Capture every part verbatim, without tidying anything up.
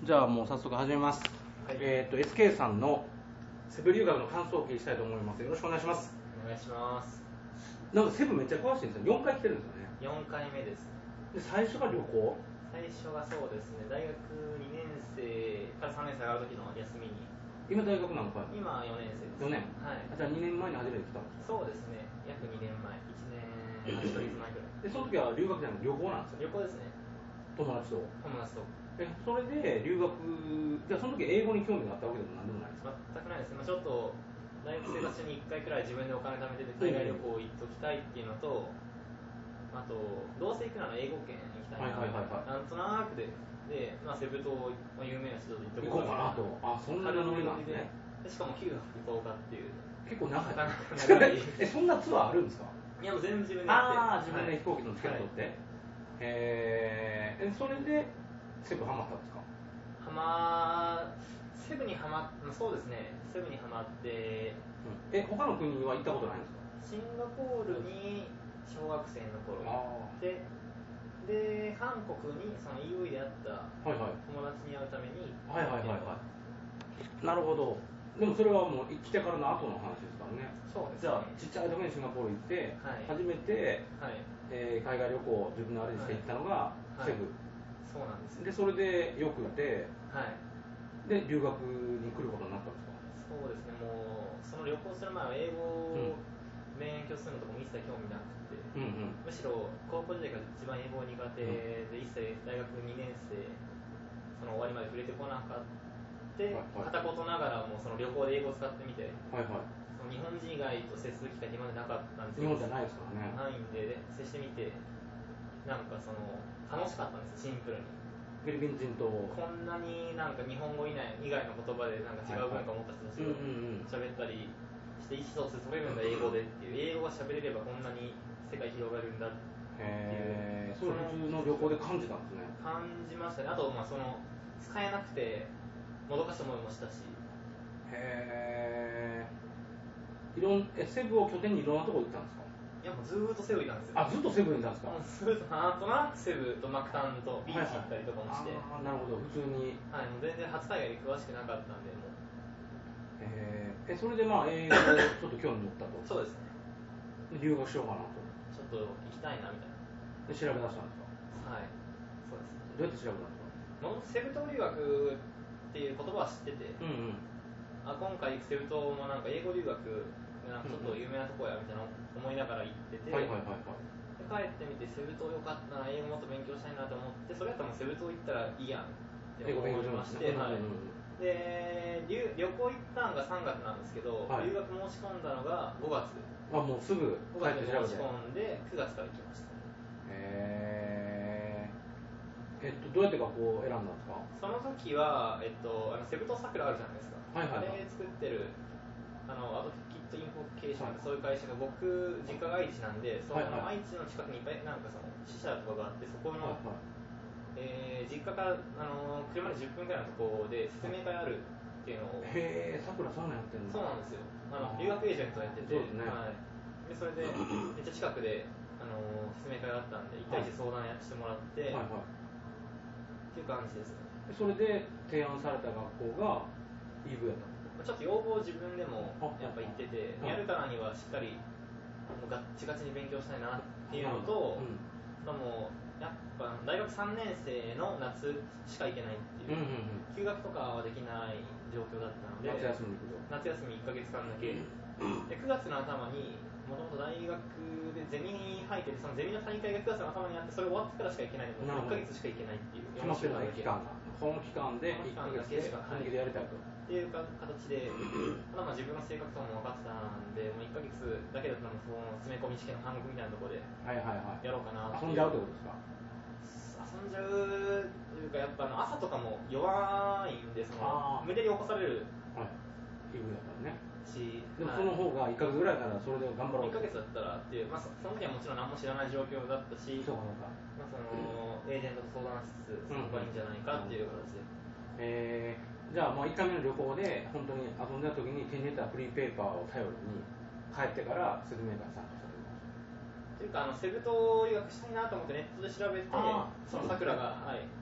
じゃあもう早速始めます。はい、えっと エスケー さんのセブ留学の感想をお聞きしたいと思います。よろしくお願いします。 お願いします。 なんかセブめっちゃ詳しいんですよ。よんかい来てるんですよね。 よんかいめです。 で最初が旅行。 最初がそうですね。大学にねん生からさんねん生上がる時の休みに。 今大学なのか。 今よねん生です。 よねん。 はい。 じゃあにねんまえに初めて来たんですか。 そうですね。約にねんまえ、いちねんはちかげつまえぐらい。 でその時は留学じゃなくて旅行なんですよ。 旅行ですね。 友達と。 友達と。 えそれで留学、じゃあその時英語に興味があったわけでも何でもないですか。 全くないです。まあ、ちょっと大学生活中にいっかいくらい自分でお金貯めてて海外旅行行っときたいっていうのと、あとどうせ行くなら英語圏行きたいな、 はいはいはいはい、 なんとなくで、で、まあ、セブ島、まあ、有名な人と行っとこうかなと。あ、そんなノリなんですね。 でしかもきゅうはくとおかっていう結構長い。 長いえそんなツアーあるんですか。 いやもう全部自分でやって。 ああ、自分で飛行機のチケット取って、はい、えー、それでセブハマったんですか。 ハマセブにハマそうですね。セブにハマって、 うん、え他の国は行ったことないんですか。 シンガポールに小学生の頃行って、で韓国にその イーユーイー で会った友達に会うために、 はいはいはいはいはい、なるほど。でもそれはもう来てからの後の話ですからね。 そうですね。 じゃあちっちゃい時にシンガポール行って、はい、初めて、はい、えー、海外旅行自分のあれにして行ったのがセブ、はいはい、 そうなんです。 でそれでよくて、はい、で留学に来ることになったんですか。 そうですね。もうその旅行する前は英語を勉強するのとかも一切興味なくて、うんうん、むしろ高校時代が一番英語苦手で、うん、一切大学にねん生その終わりまで触れてこなかった。で、はいはい、片言ながらもその旅行で英語を使ってみて、はいはい、その日本人以外と接する機会って今までなかったんですけど、 日本じゃないですからね。 ないんで接してみて、なんかその楽しかったんですよ。シンプルにフィリピン人とこんなになんか日本語以外以外の言葉でなんか違う文化を持った人たちと喋ったりして意思疎通取れるんだ英語でっていう、英語が喋れればこんなに世界広がるんだっていう、 へー、それ普通の旅行で感じたんですね。 感じましたね。あとまあその使えなくてもどかした思いもしたし。 へー、いろんえセブを拠点にいろんなところ行ったんですか。 いやもうずーっとセブいたんですよ。 あ、ずっとセブにいたんですか。 ずっとなんとなくセブとマクタンとビーチ行ったりとかもして、 はいはい、あ、なるほど、普通に、 はい、もう全然初海外に詳しくなかったんでもう、 えー、えそれでまあ英語ちょっと興味持ったと。 そうですね。 留学しようかなと。 ちょっと行きたいなみたいな。 で調べ出したんですか。 はい、そうです。 どうやって調べたんですか。 もともとセブ島留学っていう言葉は知ってて、うんうん、あ今回行くセブ島もなんか英語留学なんかちょっと有名なとこやみたいな思いながら行ってて、はいはいはいはい、で帰ってみてセブ島よかったな、英語もっと勉強したいなと思って、それやったらもうセブ島行ったらいいやんって思いまして、はい、で旅行行ったのがさんがつなんですけど、はい、留学申し込んだのがごがつ。 あ、もうすぐごがつで申し込んでくがつから行きました。 へー、えっとどうやって学校を選んだんですか。 その時は、えっと、あのセブ島桜あるじゃないですか、はいはいはい、あれ作ってるあのアドキットインフォケーション、はい、そういう会社が、僕実家が愛知なんで、その、はいはい、愛知の近くにいっぱいなんかその支社とかがあって、そこの、はいはい、えー、実家からあの車でじゅっぷんぐらいのところで説明会あるっていうのを。 へえ、桜そうなんやってんの。 そうなんですよ。あの留学エージェントやってて、ね、はい、でそれでめっちゃ近くであの説明会があったんでいち対いち相談やしてもらって、はいはいはい、っていう感じですね。 それで提案された学校がイーブイやった。 ちょっと要望を自分でもやっぱ言ってて、やるからにはしっかりもうガッチガチに勉強したいなっていうのと、うん、そのやっぱ大学さんねん生の夏しか行けないっていう、うんうんうん、休学とかはできない状況だったので、 夏休み夏休みいっかげつかんだけ、うん、でくがつの頭にもともと大学でゼミに入ってて、そのゼミの大会がくがつの頭にあって、それ終わってからしか行けないので、いっかげつしか行けないっていう、 決まってない期間が、この期間でいっかげつで本気でやりたいと、 っていう形で、まだまあ自分の性格とかも分かってたんで、もういっかげつだけだったらその詰め込み試験の半額みたいなところでやろうかなっていう。 遊んじゃうってことですか。 遊んじゃうというか、やっぱあの朝とかも弱いんで、その無理やり起こされる、 はい、いうだからね。 し、 でもその方がいっかげつぐらいからそれで頑張ろう。 いっかげつだったらっていう、まあ、その時はもちろん何も知らない状況だったし、 そうか、 まあ、そのエージェントと相談しつつ、そこがいいんじゃないかっていう形で。 うんうん、えー、じゃあもういっかいめの旅行で本当に遊んでた時に手に入れたフリーペーパーを頼りに帰ってから説明会参加されるというか、あのセブ島留学したいなと思ってネットで調べて、そのさくらが、はい、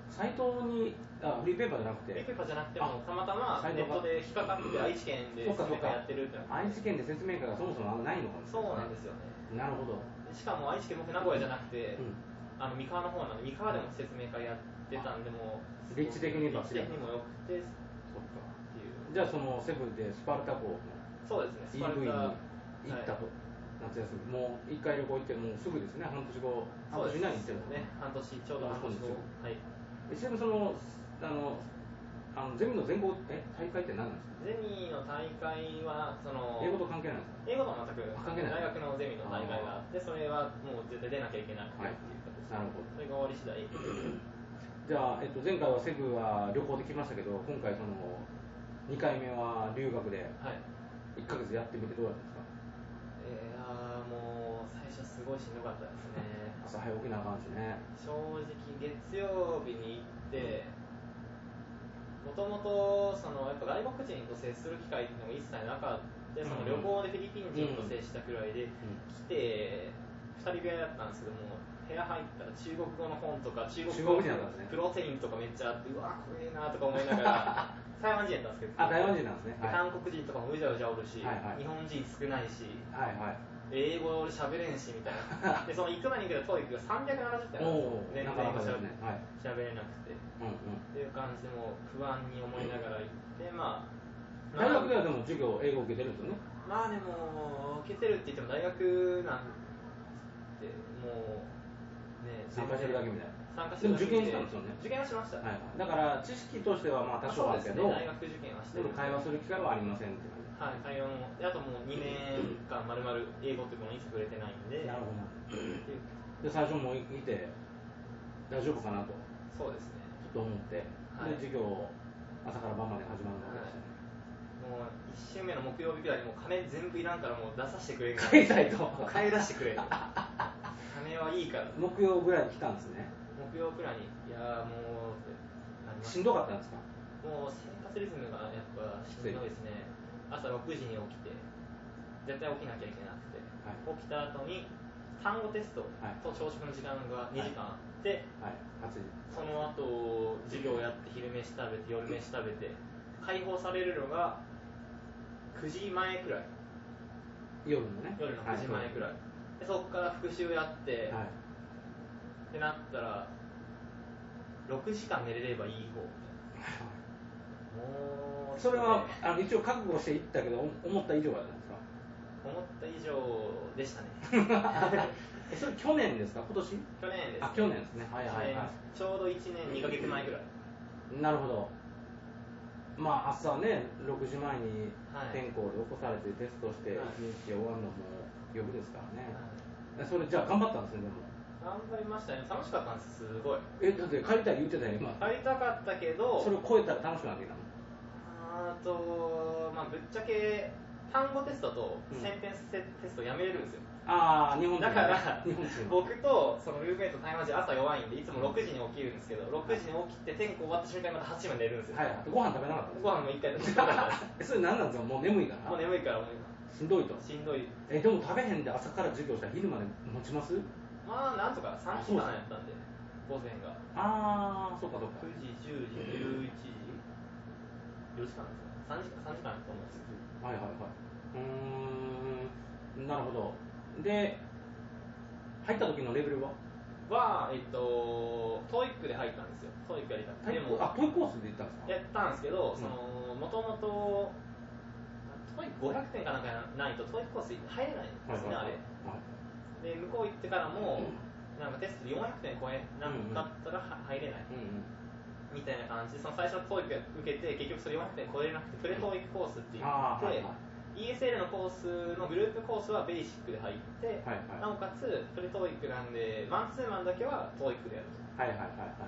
サイトにあフリーペーパーじゃなくてフリーペーパーじゃなくてもたまたまネットで引っかかって愛知県で説明会やってるって愛知県で説明会がそもそもないのかもしれない、 そうなんですよね。 なるほど。 しかも愛知県僕名古屋じゃなくて、 うん、 あの三河の方なんで三河でも説明会やってたんで、もう立地的に立地的にもよくて、 そっかっていう。 じゃあそのセブンでスパルタ校のそうですね、スパルイーブイタに行ったと、はい、夏休みもう一回旅行行ってもうすぐですね、半年後半年以内に行ってるんですね。 半年ちょうど半年後。はい。 ちなみにそのあのあのゼミの全国え大会って何なんですか？ ゼミの大会はその英語と関係ないんですか？ 英語とは全く関係ない。 大学のゼミの大会があって、それはもう絶対出なきゃいけなくてっていう形で、 はい、なるほど。 それが終わり次第じゃあ、えっと、前回はセブは旅行で来ましたけど、今回そのにかいめは留学でいっかげつやってみてどうだったんですか？ いやーもう最初すごいしんどかったですね。 朝早起きなあかんしね。 正直月曜日に行って、もともとそのやっぱ外国人と接する機会っていうのも一切なかった、その旅行でフィリピン人と接したくらいで、来てふたり部屋だったんですけども、部屋入ったら中国語の本とか中国語のプロテインとかめっちゃあって、うわこれいいなとか思いながら台湾人やったんですけど、 あ台湾人なんですね、 はい、韓国人とかもうじゃうじゃおるし、 はいはい、 日本人少ないし、 はいはい、 英語俺喋れんしみたいなでその行く前に行くとトイックがさんびゃくななじゅってんなんですよ、全然英語喋れなくて、うんうん、っていう感じでもう不安に思いながら行って、まあ大学ではでも授業英語受けてるんですよね。 まあでも受けてるって言っても大学なんてもうね、 参加してるだけみたいな。 参加してるだけでも受験したんですよね。 受験はしました、 はい、だから知識としてはまあ多少あるけど、 ね、大学受験はしてる、 でも会話する機会はありませんって感じ。 はい、会話もであともうにねんかんまるまる英語っていうのを一切触れてないんで、 なるほどで最初もいて大丈夫かなと、 そうですね、 ちょっと思って、はい、で授業朝から晩まで始まるわけですね、 はい、もういち週目の木曜日くらいにもう金全部いらんからもう出させてくれる帰りたいと金出してくれる金はいいから木曜ぐらいに来たんですね。 木曜くらいにいやもうしんどかったんですか？ もう生活リズムがやっぱしんどいですね。朝ろくじに起きて絶対起きなきゃいけなくて、はい、起きた後に単語テストと朝食の時間がにじかんあって、はいはい、その後授業やって昼飯食べて夜飯食べて解放されるのがくじまえくらい、 夜のね夜のくじまえくらい、はい、でそこから復習やって、はい、ってなったらろくじかん寝れればいい方みたいなもうそれはあの一応覚悟していったけど思った以上はなんですか？ 思った以上でしたねえそれ去年ですか？今年？ 去年です、ね、 あ去年ですね、はいはいはい、 ちょうどいちねんにかげつまえぐらい。 なるほど。まあ朝ねろくじまえに天候で起こされてテストしていちにち終わるのも夜ですからね、はい、それじゃあ頑張ったんですね。でも頑張りましたね、楽しかったんです、すごい。 え、だって帰りたい言ってたよ今。 帰りたかったけどそれを超えたら楽しくなってきたの？ あと、まあ、ぶっちゃけ単語テストとセンテンステストやめれるんですよ、 うん、ああ日本人だから僕とそのルームメイト台湾人朝弱いんでいつもろくじに起きるんですけど、ろくじに起きて天候終わった瞬間にまたはちじまで寝るんですよ。 はい、ご飯食べなかったんですか？ご飯もいっかい食べなかったですそれ何なんですか？もう眠いから？ もう眠いからもうしんどいと。 しんどい。 えでも食べへんで朝から授業したら昼まで持ちます？ まあなんとかさんじかんやったんで午前がああそうかそうかくじじゅうじじゅういちじよじかんですかさんじかんさんじかんやったと思うんですよ。 はいはいはい。うーんなるほど。で入った時のレベルははえっとトーイックで入ったんですよ。トーイックやりたくて。でもあトーイックコースで行ったんですか？ やったんですけど、そのもともとトーイックごひゃくてんかなんかないとトーイックコース入れないんですね、はいはいはい、あれ、はいで向こう行ってからも、なんかテストでよんひゃくてん超えなかったら入れない、うんうん、みたいな感じで、その最初の トーイック 受けて結局それよんひゃくてん超えれなくてプレ トーイック コースって言って、はいはい、イーエスエル のコースのグループコースはベーシックで入って、はいはい、なおかつプレ トーイック なんでマンツーマンだけは トーイック でやると、はいはいはいはい、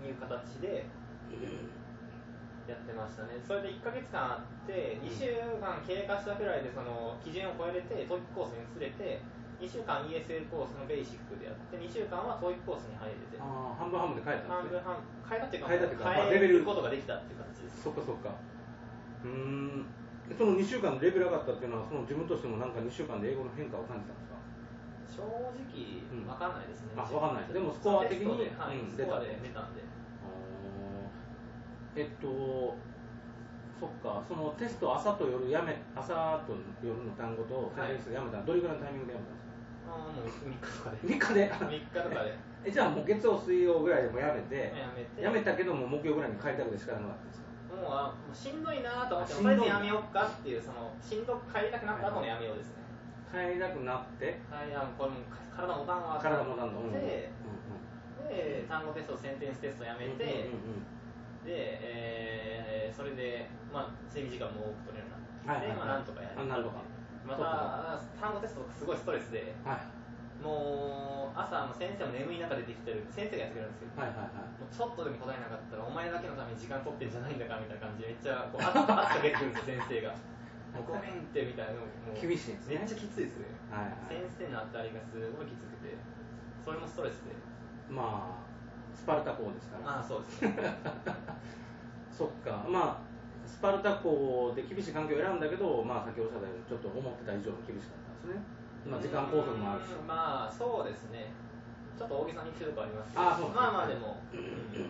いう形でやってましたね。それでいっかげつかんあってにしゅうかん経過したくらいでその基準を超えれて トーイック コースに移れて、にしゅうかん イーエスエル コースのベーシックでやってにしゅうかんは トーイック コースに入れて、 あ半分半分で変えたんですね。 半分半変えたっていうか変えたっていうか、まあ、 変えることができたっていう形です。 そっかそっか。うーんそのにしゅうかんでレベル上がったっていうのはその自分としてもなんかにしゅうかんで英語の変化を感じたんですか？ 正直分かんないですね、 うん、あ分かんない。でもスコア的に、 はい、うん、スコアで出たんで。 あえっとそっか、そのテスト朝と夜やめ朝と夜の単語と先生やめたらどれぐらいのタイミングでやめたんですか？ ああもうみっかとかでみっかでみっかとかでえじゃあもう月曜水曜ぐらいでもやめてやめてやめたけども木曜ぐらいに帰りたくて仕方なかったんですか？ もうあもうしんどいなと思ってとりあえずやめようかっていうそのしんどく帰りたくなった後のやめようですね。 帰りたくなってはいあこれも体もたんわ体もたんので、うんうん、で単語テストセンテンステストやめて、うんうんうんで、えー、それで、まあ、睡眠時間も多く取れるようになって、はいはいはい、まあ、なんとかやるなるほどまた単語テストがすごいストレスで、はい、もう朝も先生も眠い中でできてる先生がやってくれるんですけど、はいはいはい、もうちょっとでも答えなかったらお前だけのために時間取ってんじゃないんだかみたいな感じでめっちゃこう圧かけてくるんですよ先生がもうごめんってみたいなのも厳しいですねめっちゃきついですね、はいはい、先生の当たりがすごいきつくてそれもストレスでまあスパルタ校ですから。 ああそうですねそっか、まあスパルタ校で厳しい環境を選んだけど、まあ先ほどおっしゃったようにちょっと思ってた以上に厳しかったんですね。まあ時間拘束もあるし。 まあそうですね。ちょっと大げさに言ってるとこありますけど。 ああそうですね。 まあまあでも、うん、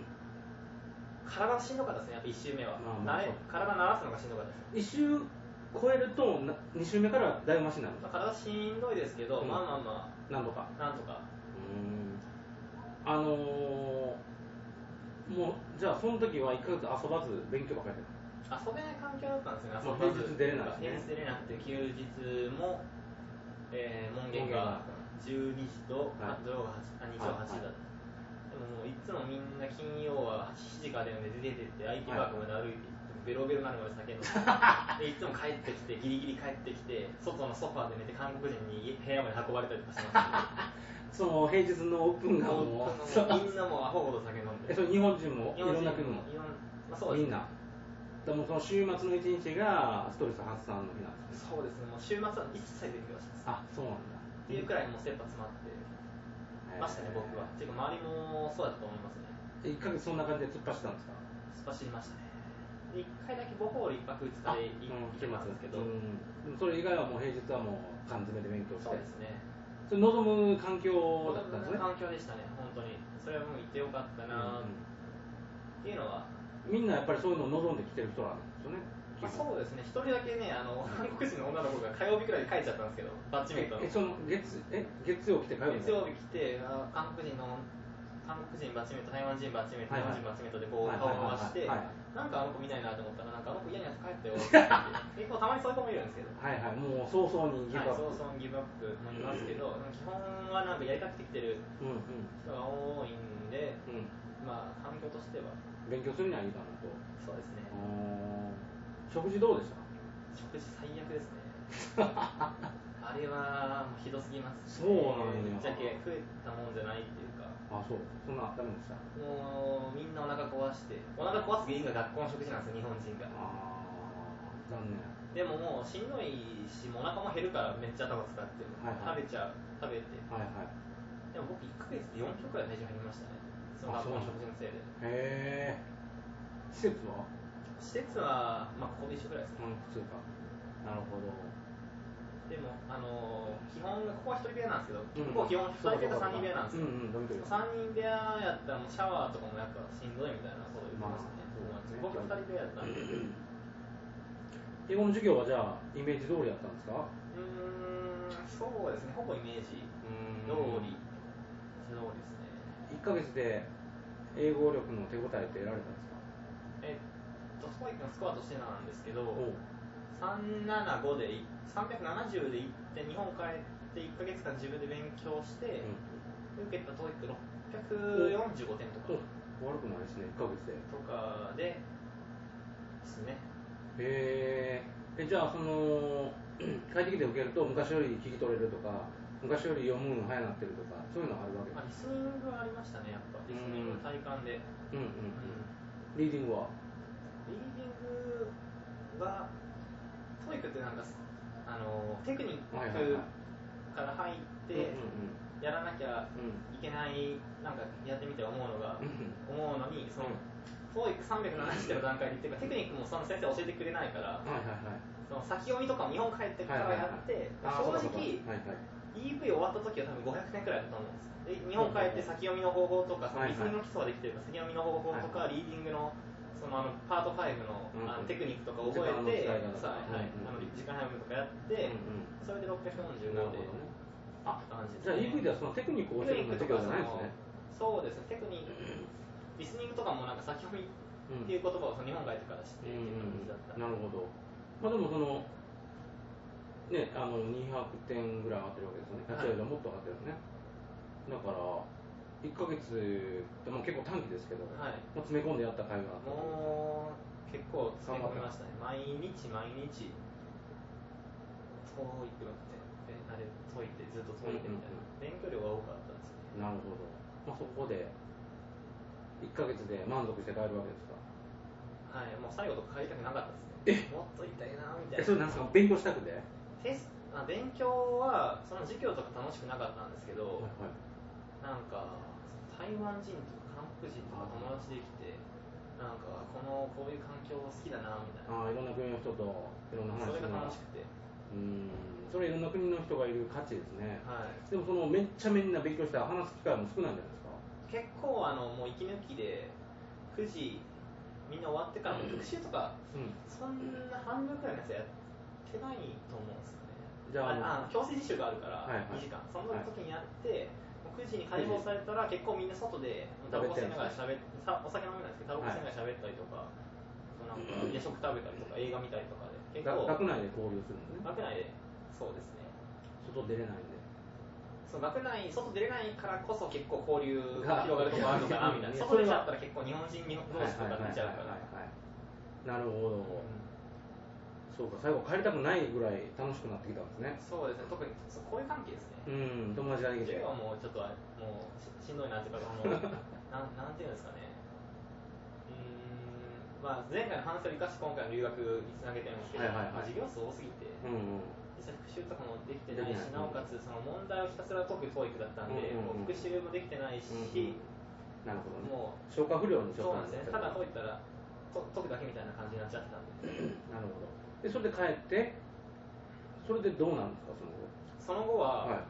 体しんどかったですね。やっぱいち周目は。まあまあ、体慣らすのがしんどかったです。 いち周超えるとに周目からだいぶマシになる。 まあ、体しんどいですけど、うん、まあまあまあなんとかなんとか。 うんあのー、もうじゃあその時はいっかげつ遊ばず勉強ばっかりやってた。遊べない環境だったんですよね。 まあ、平日出れない、 ね、平日出れなくて休日も、えー、門限がじゅうにじと、はい、土曜が日曜はちじだった、はい、でももういつもみんな金曜ははちじからで出てて アイティー パークまで歩いてベロベロなるまで酒飲んででいつも帰ってきてギリギリ帰ってきて外のソファーで寝て韓国人に部屋まで運ばれたりとかしますその平日のオープンがもうみんなもうアホほど酒飲んでえそれ日本人もいろんな国もまあ、そうですね、 みんなでもその週末の一日がストレス発散の日なんですね。そうですね。もう週末は一切勉強します。 あ、そうなんだ。 っていうくらいもう切羽詰まってましたね、僕は。っていうか周りもそうだったと思いますね。 いっかげつそんな感じで突っ走ったんですか？ 突っ走りましたね。いっかいだけボホールいっぱくふつかで行けますけど、うん、 それ以外はもう平日はもう缶詰で勉強して。 そうですね。 それ望む環境だったんですね。 望む環境でしたね、本当に。それはもう行ってよかったなっていうのは。 みんなやっぱりそういうのを望んできてる人なんですよね。 まあ、そうですね。一人だけね、あの韓国人の女の子が火曜日くらいに帰っちゃったんですけど、バッチメイトの。 え、その月え月曜来て火曜日？ 月曜日来て、あ韓国人の韓国人バッチメイト、台湾人バッチメイト、日本人バッチメイトでこう顔を回して、なんかあの子見ないなと思ったら、なんかあの子嫌なやつ帰ったよって言って、結構たまにそういう子もいるんですけど。 はいはい、もう早々にギブアップ。 はい、早々にギブアップもいますけど、基本はなんかやりたくてきてる人が多いんで、うんうん、まあ環境としては。 勉強するにはいいかなと。 そうですね。 食事どうでした？ 食事最悪ですね。あれはもうひどすぎます、 ね。そうなんや。ぶっちゃけ食えたもんじゃないっていうか。 あ、そう。そんなダメでした。 もうみんなお腹壊して、お腹壊す原因が学校の食事なんですよ、日本人が。 ああ、残念。 でももうしんどいし、もうお腹も減るからめっちゃ頭使って、はいはい、食べちゃう、食べて。はいはい。でも僕いっかげつでよんキロくらい体重減りましたね。その学校の食事のせいで。 へえ。施設は？ 施設は、まあ、ここで一緒くらいですね。 うん、普通か。なるほど。 でも、あのー、基本が、ここは一人部屋なんですけど、うん、ここ基本ふたり部屋とさんにん部屋なんですよ。うんうん、さんにん部屋やったらもうシャワーとかもやっぱしんどいみたいなこと言ってましたね。まあ、僕ふたり部屋やったんで。 英語の授業はじゃあ、イメージ通りやったんですか？ うーん、そうですね、ほぼイメージ通り。通りですね。 いっかげつで英語力の手応えって得られたんですか？ えっと、トーイックのスコアとしてなんですけど、さんななごでさんびゃくななじゅうで行って日本帰っていっかげつかん自分で勉強して、うん、受けた トーイックろっぴゃくよんじゅうごてんとか悪くないですね、いっかげつでとかでですね。 へえ。じゃあその帰ってきて受けると昔より聞き取れるとか昔より読むの早なってるとかそういうのがあるわけですか？ リスニングはありましたね、やっぱリスニング体感で。うんうんうん、 リーディングはリーディングはトーイックってなんかあのテクニックから入ってやらなきゃいけないなんかやってみて思うのが思うのにそのトーイックさんびゃくななじゅうの段階でっていうかテクニックもその先生教えてくれないから、はいはいはい、その先読みとかも日本帰ってからやって、はいはいはい、正直、はいはい、イーブイ 終わった時は多分ごひゃくてんくらいだと思うんですよ。で日本帰って先読みの方法とか、そのリスニングの基礎ができてるから先読みの方法とか、リーディングのそそのあのパートファイブの、うん、あのテクニックとか覚えて、さあ、はい、あの時間配分とかやって、うんうん、それでろっぴゃくよんじゅうごで、ね、あ感じですね。 じゃあ イーブイ ではそのテクニックを教えるのじゃないですね。 そうですね、テクニック、リスニングとかもなんか先読みっていう言葉をその日本帰ってから知ってっていう感じだった。 なるほど。まあでもそのね、あのにひゃくてんぐらい上がってるわけですよね。はい、もっと上がってるね。だからいっかげつでも結構短期ですけど、はい、もう詰め込んでやった甲斐があった。 もう結構詰め込みましたね。毎日毎日遠いってあれ解いてずっと解いてみたいな、うんうんうん、勉強量が多かったんですよね。 なるほど。まあ、そこでいっかげつで満足して帰るわけですか。 はい、もう最後とか帰りたくなかったですね。もっといたいなみたいな。 え、それなんですか、勉強したくて？ テスあ勉強はその授業とか楽しくなかったんですけど、はいはい、なんか台湾人とか韓国人とか友達できて、なんかこのこういう環境好きだなみたいな。 あいろんな国の人といろんな話それが楽しくて。 うんそれいろんな国の人がいる価値ですね。 はい。 でもそのめっちゃみんな勉強したら話す機会も少ないんじゃないですか。 結構あのもう息抜きでくじみんな終わってからも復習とか、うん、そんな半分くらいのやつやってないと思うんですよね。じゃああ強制実習があるからにじかん、はいはい、その時にやって、はい、くじに解放されたら結構みんな外でタバコ吸いながらしゃべってお酒飲めないですけどタバコ吸いながらしゃべったりとか、はい、なんか夜食食べたりとか映画見たりとかで結構学内で交流するんですね。 学内でそうですね。 外出れないんでそう学内外出れないからこそ結構交流が広がるところあるのかなみたいな。外出ちゃったら結構日本人同士とか出ちゃうから。 なるほど、うん、そうか最後帰りたくないぐらい楽しくなってきたんですね。 そうですね、特にそうこういう関係ですね。 うん友達ができて授業はもうちょっともう し, しんどいなっていうかもうな ん, なんていうんですかね。うーんまあ前回の反省を生かして今回の留学につなげてるんですけど、はいはいはい、まあ、授業数多すぎて、うんうん実際復習とかもできてないし、なおかつその問題をひたすら解く トーイック だったんで、うんうんうん、復習もできてないし、うんうん、 なるほど、ね、もう消化不良にちょっとそうなんですね。ただ解いたらと解くだけみたいな感じになっちゃってたんでなるほど。でそれで帰ってそれでどうなんですかその後その後は、はい、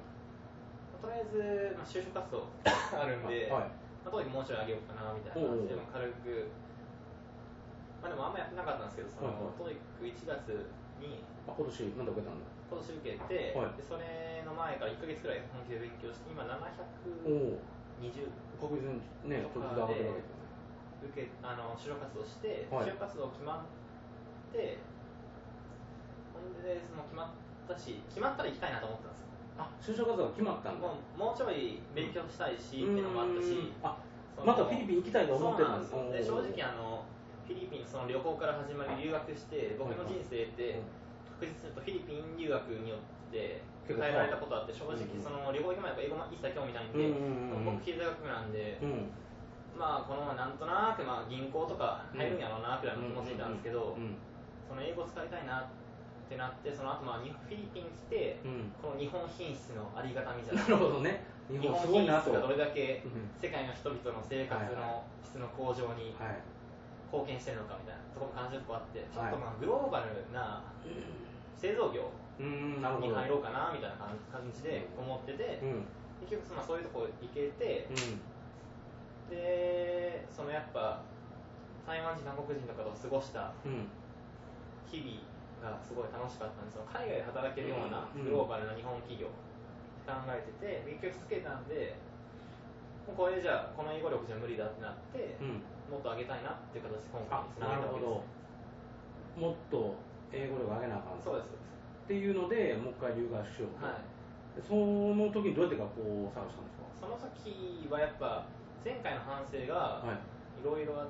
とりあえず、まあ、就職活動あるんで、はいまあ、トーイックもうちょい上げようかなみたいな感じで軽くまあでもあんまやってなかったんですけどその、はいはい、トーイックいちがつにあ今年なんで受けたんだ今年受けて、はい、でそれの前からいっかげつくらい本気で勉強して今ななひゃくにじゅう確実にねちょっと上がってるわけですよね。 受けあの就職活動して、はい、就職活動決まってほんでその決まったし決まったら行きたいなと思ったんですよ。 あ就職活動が決まったんだ。 もう、もうちょい勉強したいし、うん、っていうのもあったしあまたフィリピン行きたいと思ってたんですよ。で正直あのフィリピンその旅行から始まり留学して僕の人生って確実に言うとフィリピン留学によって変えられたことあって正直その旅行行く前とか英語も一切興味ないんで、うんうんうん、僕経済学部なんで、うん、まあこのままなんとなくまあ銀行とか入るんやろうなくらいの気持ちでいたんですけど、うんうんうん、その英語使いたいなってなってその後まあフィリピン来て、うん、この日本品質のありがたみじゃないですか。 なるほどね。 日本品質がどれだけ世界の人々の生活の質の向上に貢献してるのかみたいなところも感じるとこあってちょっとまあグローバルな製造業に入ろうかなみたいな感じで思ってて、うん、結局まあそういうとこ行けて、うん、でそのやっぱ台湾人韓国人とかと過ごした日々がすごい楽しかったんですよ。海外で働けるようなグローバルな日本企業って考えてて勉強し続けたんでもうこれじゃあこの英語力じゃ無理だってなって、うん、もっと上げたいなっていう形で今回につなげたわけです。 もっと英語力上げなあかんそうですっていうのでもう一回留学しようと、はい、その時にどうやって学校を探したんですか。 その時はやっぱ前回の反省がいろいろあって、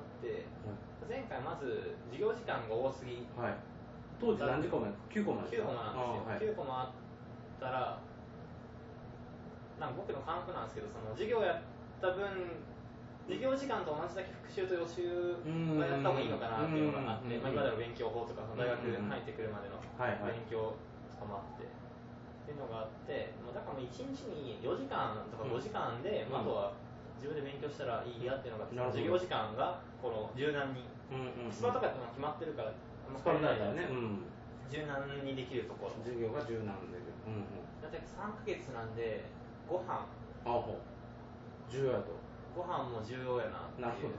はい、前回まず授業時間が多すぎ、はい、 当時何時間まできゅうコマですか。きゅうコマなんですよ、はい、きゅうコマあったらなんか僕の感覚なんですけどその授業やった分授業時間と同じだけ復習と予習はやった方がいいのかなっていうのがあって、まあ、今までの勉強法とか大学入ってくるまでの勉強とかもあって、っていうのがあってだからもういちにちによじかんとかごじかんで、まあ、あとは自分で勉強したらいいやっていうのが授業時間がこの柔軟にスパとかってのは決まってるからあんま変わらないからね、うん、 柔軟にできるところ授業が柔軟できる、うんうん、 だってさんかげつなんでご飯あほ重要やとご飯も重要やなっていう。 なるほど。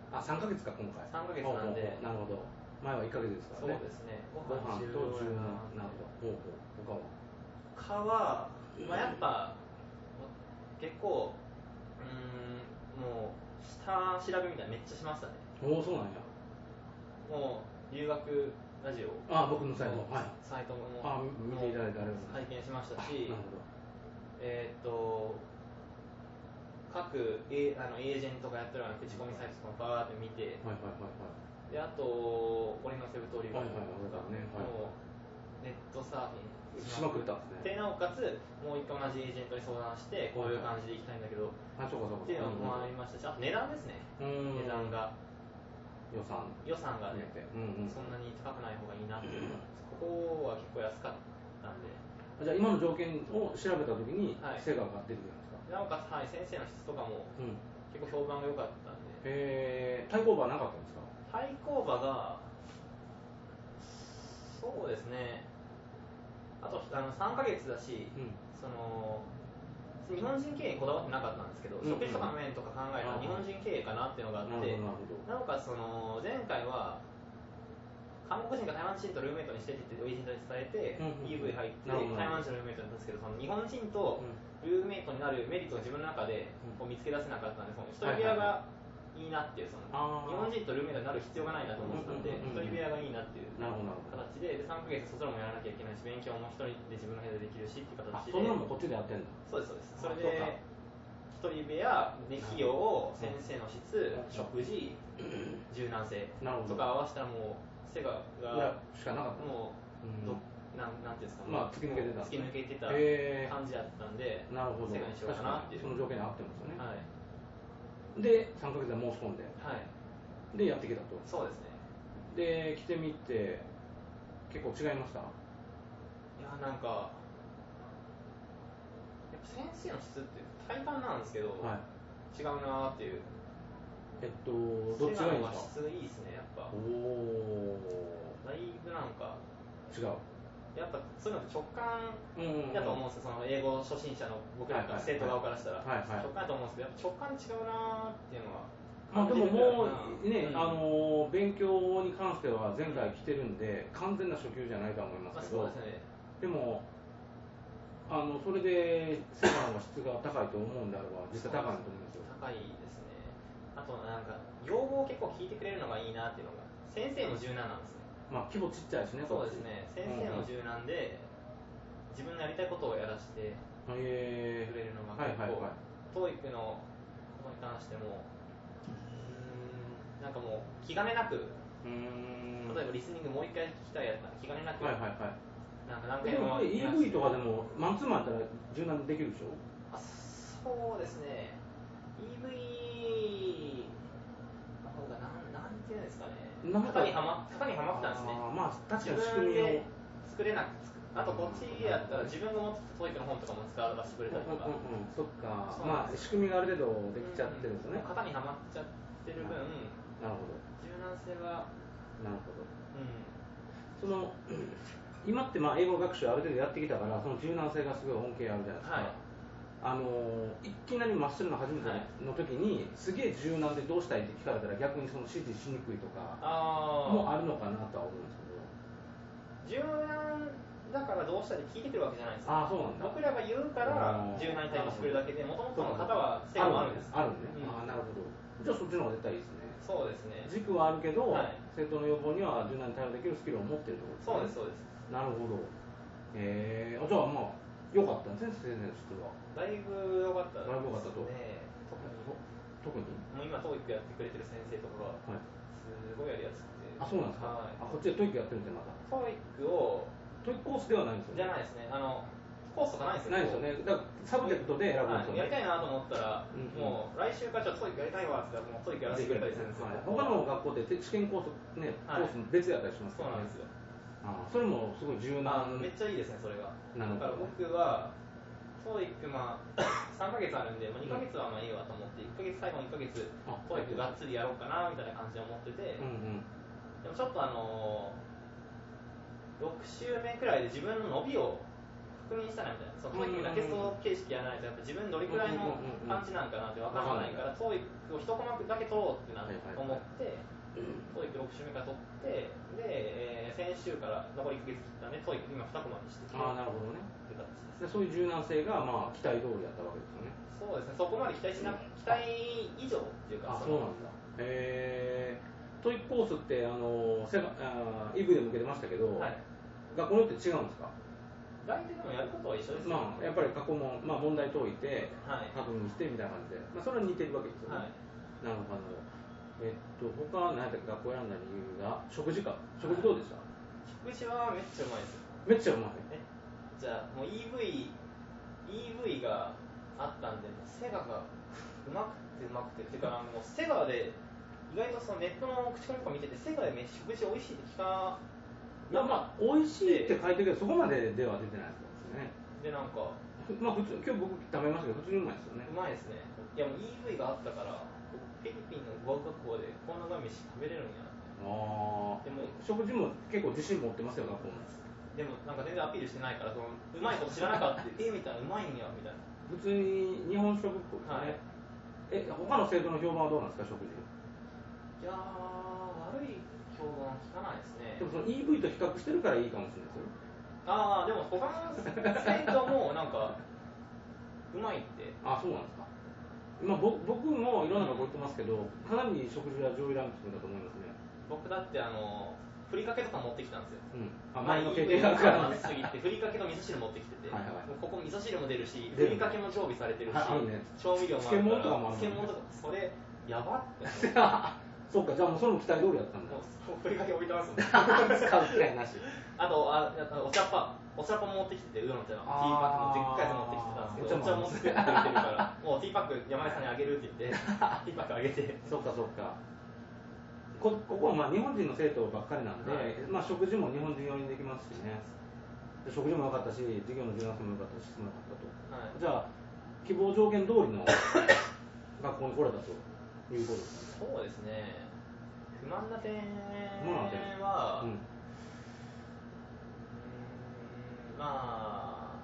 あ、さんかげつか今回。 さんかげつなんで。 なるほど。前はいっかげつですからね。 そうですね。 ご飯と十なるほど。ほうほう。 他は。他は、まあ、やっぱ結構うーんもう下調べみたいなめっちゃしましたね。 おお、そうなんや。 もう留学ラジオ。 あ、僕のサイト。はい。 サイトもあ、見ていただいてありがとうございます。 拝見しましたし。 なるほど。 えー、っと各エあのエージェントがやってるような口コミサイトとかバーって見て、 はいはいはいはい。 であと俺のセブ島留学とかもネットサーフィンしまくったんですね。 でなおかつもう一回同じエージェントに相談してこういう感じで行きたいんだけど、 あ、そうかそうか。 っていうのもありましたし、あと値段ですね。値段が予算予算がね、 うんうん、 そんなに高くない方がいいなっていうのが、ここは結構安かったんで。 じゃあ今の条件を調べたときに背が上がってるじゃないですか。 なおかつ、はい、先生の質とかも結構評判が良かったんで。 へえ、対抗馬はなかったんですか？ 対抗馬がそうですね。あとあのさんかげつだし、うん、その日本人経営にこだわってなかったんですけど、うんうん、食事とかの面とか考えたら日本人経営かなっていうのがあって、なおかつその前回は韓国人が台湾人とルーメイトにしてってエージェントに伝えて、うんうん、イーブイ 入って台湾人のルーメイトになったんですけど、その日本人とルーメイトになるメリットを自分の中でこう見つけ出せなかったんで、その一人部屋がいいなっていう、その日本人とルーメイトになる必要がないなと思ってたんで、一人部屋がいいなっていう形で、でさんかげつそちらもやらなきゃいけないし、勉強も一人で自分の部屋でできるしっていう形で。 そんなのもこっちでやってんだ。 そうですそうです。それで一人部屋で費用を先生の質、食事、柔軟性とか合わせたらもう背ががしかなかった。 もうどなんなんていうんですか、 まあ突き抜けてた。 突き抜けてた感じだったんで、 なるほど。 背がにしようかなっていう。 その条件に合ってますよね。 はい。 でさんかげつで申し込んで、 はい。 でやってきたと。 そうですね。 で来てみて結構違いました？ いやなんかやっぱ先生の質って体感なんですけど、はい、違うなっていう。 えっとどっちがいいんですか？ 質いいですねやっぱ。 おお。 だいぶなんか違う。 やっぱそういうの直感だと思うんですよ、その英語初心者の僕ら生徒側からしたら、はいはい、直感だと思うんですけど、やっぱ直感違うなっていうのは。 まあでももうね、うん、あの勉強に関しては前回来てるんで完全な初級じゃないと思いますけど、 まあそうですね、 でもあのそれでセカの質が高いと思うんであれば実際高いと思いますよ。 高いですね。あとなんか用語を結構聞いてくれるのがいいなっていうのが、先生も柔軟なんですね。 まあ規模ちっちゃいしね。 そうですね。先生も柔軟で、うん、自分のやりたいことをやらせてくれるのが結構、トーイックのことに関してもなんかもう気兼ねなく、うーん、例えばリスニングもう一回聞きたいやつなんか気兼ねなく、はいはいはい、なんか何回も。 でもこれ イーブイ とかでもマンツーマンやったら柔軟できるでしょ？ あ、そうですね。イーブイ の方がなんなんていうんですかね。型にはま型にはまってたんですね。 あ、まあ確かに仕組みを作れなく、あとこっちやったら自分が持ってたトイックの本とかも使わせてくれたりとか。 うんうんうん、そっか。まあ仕組みがある程度できちゃってるんですね。 うん、型にはまっちゃってる分。 なるほど。 柔軟性は。 なるほど。うん。その今ってまあ英語学習ある程度やってきたからその柔軟性がすごい恩恵あるじゃないですか。はい、あのいきなり真っ白な初めての時に、はい、すげえ柔軟でどうしたいって聞かれたら逆にその指示しにくいとかもあるのかなとは思うんですけど。 柔軟だからどうしたいって聞いてくるわけじゃないですよ。 あ、そうなんだ。 僕らが言うから柔軟に対応してくれるだけで、もともとの方は性があるんです。 あるね。うん、あ、なるほど。じゃあそっちの方が絶対いいですね。 そうですね。 軸はあるけど、はい、生徒の要望には柔軟に対応できるスキルを持っているってことですね。 そうですそうです。 なるほど。えー、じゃあまあ良かったんですね、先生の質は。 だいぶ良かったですね。 だいぶ良かったと。特に。 もう今トーイックやってくれてる先生とかが、はい、すごいやりやすくて。 あ、そうなんですか。はい、あ、こっちでトーイックやってるんですよまた。 トーイックをトーイックコースではないんですよね。 じゃないですね。あのコースとかないんですよ。 ないですよね。だからサブジェクトで選ぶんですよね。 はい、やりたいなと思ったら、うん、もう来週からちょっとトーイックやりたいわって言ったらもうトーイックやらせてくれたりするんですよ。はい、 他の学校で試験コースね、コース別やったりしますからね。そうなんですよ。あ、それもすごい柔軟。 めっちゃいいですねそれが。だから僕はトーイックまあさんかげつあるんで、まあ、にかげつはまあいいわと思っていっかげつ最後のいっかげつトーイックがっつりやろうかなみたいな感じで思ってて、うんうん、でもちょっとあのー、ろく週目くらいで自分の伸びを確認したらみたいな、そのトーイックだけテスト形式やらないとやっぱ自分どれくらいの感じなんかなって分からないから、トーイックをいちコマだけ取ろうってなって思って、トーイックろく週目から取って、で、えー、先週から残りいっかげつ切ったんで、トーイック今にコマにしてて、 ああ、なるほどね。 って形です。 でそういう柔軟性がまあ期待通りだったわけですよね。 そうですね、そこまで期待しな、期待以上っていうか、 あ、そうなんだ。へえ。トイックコースってあのセガあ イーブイ でも受けてましたけど、はい、学校によって違うんですか？ 大体でもやることは一緒ですよ、ね。まあやっぱり過去問、まあ問題解いて、はい、確認してみたいな感じで、まあそれは似てるわけですよね。はい、なるほど。えっと他何やったっけ、学校選んだ理由が食事か。食事どうでした？ 食事はめっちゃうまいですよ。 めっちゃうまい。 え、じゃあもう イーブイ イーブイ があったんで、セガがうまくてうまくてっていうか、もうセガで意外とそのネットの口コミとか見てて、セガで食事美味しいって聞かなかった。美味しいって書いてるけど、そこまででは出てないですね。 で、なんか、 まあ普通、今日僕食べましたけど、普通にうまいですよね。 うまいですね。いやもう イーブイ があったから、フィリピンの語学学校でこんなうまい飯食べれるんや。 ああ。でも食事も結構自信持ってますよ、学校も。 でもなんか全然アピールしてないから、そのうまいこと知らなかった。えみたいな、うまいんやみたいな。 普通に日本食っぽいですね。はい、え、他の生徒の評判はどうなんですか、食事。 いやー、悪い評判は聞かないですね。 でもその イーブイ と比較してるからいいかもしれないですよ。 ああ、でも他の生徒もなんかうまいって。 あ、そうなんですか。まあ、僕もいろんなとこ行ってますけど、かなり食事は上位ランキングだと思いますね。 僕だってあのふりかけとか持ってきたんですよ。 うん、あ、前の経験があるからね。すぎてふりかけの味噌汁持ってきてて、はいはい、ここ味噌汁も出るし、ふりかけも常備されてるし、ね、調味料もあるから、漬物とかそれやばって。 そうか、じゃあもうその期待通りやったんだ。 ふりかけ置いてますもん。 使う機会なし。 あとあお茶っ葉、お茶っ葉も持ってきてて、ウーロン茶のティーパックもでっかいやつ持ってきてたんですけど、お茶も作ってくれてるから、もうティーパック山根さんにあげるって言って、ティーパックあげて。 そうかそうか。こ, ここはまあ日本人の生徒ばっかりなんで、はい、まあ食事も日本人用にできますしね。で食事も良かったし、授業の柔軟性も良かったし、質も良かったと。はい、じゃあ希望条件通りの学校に来れたということですかね。 そうですね。不満な点は、うん、うーんまあ